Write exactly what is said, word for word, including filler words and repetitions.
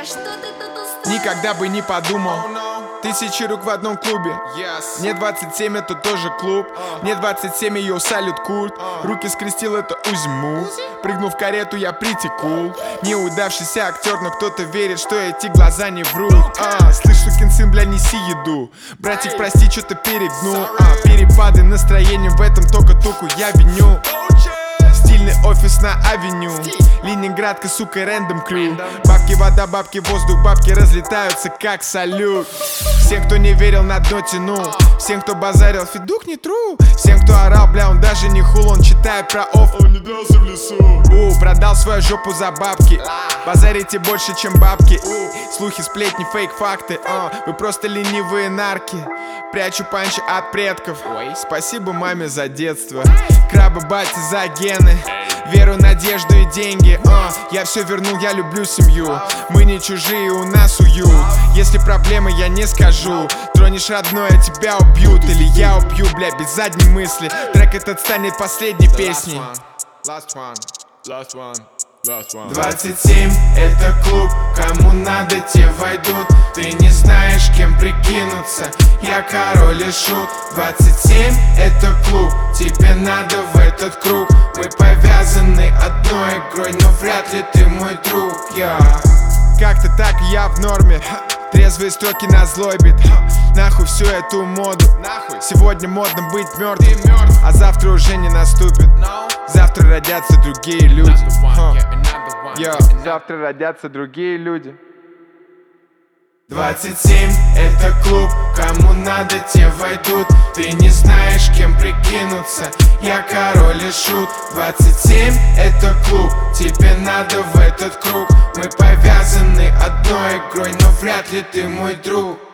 что ты тут устроил? Никогда бы не подумал. Тысячи рук в одном клубе. Мне двадцать семь, это тоже клуб. Мне двадцать семь, ее салют культ. Руки скрестил, это Узи-мув. Прыгнул в карету, я притекул. Неудавшийся актер, но кто-то верит, что эти глаза не врут. а, Слышь, сукин сын, бля, неси еду. Братик, прости, что-то перегнул. а, Перепады настроения, в этом только туку я виню. Стильный офис на авеню. Ленинградка, сука, рэндом крю. Бабки, вода, бабки, воздух, бабки разлетаются как салют. Всем, кто не верил, на дно тянул. Всем, кто базарил, фидук не тру. Всем, кто орал, бля, он даже не хул. Он читает про оф, он не дрался в лесу. У, продал свою жопу за бабки. Базарите больше, чем бабки. Слухи, сплетни, фейк, факты. uh, Вы просто ленивые нарки. Прячу панчи от предков. Спасибо маме за детство. Крабы, бати за гены. Веру, надежду и деньги. uh, Я все вернул, я люблю семью. Мы не чужие, у нас уют. Если проблемы, я не скажу. Тронешь родное, тебя убьют. Или я убью, бля, без задней мысли. Трек этот станет последней песней. Двадцать семь это клуб, кому надо, те войдут. Ты не знаешь, кем прикинуться, я король и шут. Двадцать семь это клуб, тебе надо в этот круг. Мы повязаны одной игрой, но вряд ли ты мой друг, я. Как-то так я в норме, трезвые строки на злой бит. Нахуй всю эту моду, сегодня модно быть мертвым, а завтра уже не наступит. Завтра родятся другие люди. Йо, завтра родятся другие люди. Двадцать семь это клуб, кому надо, те войдут. Ты не знаешь, кем прикинуться, я король и шут. Двадцать семь это клуб, тебе надо в этот круг. Мы повязаны одной игрой, но вряд ли ты мой друг.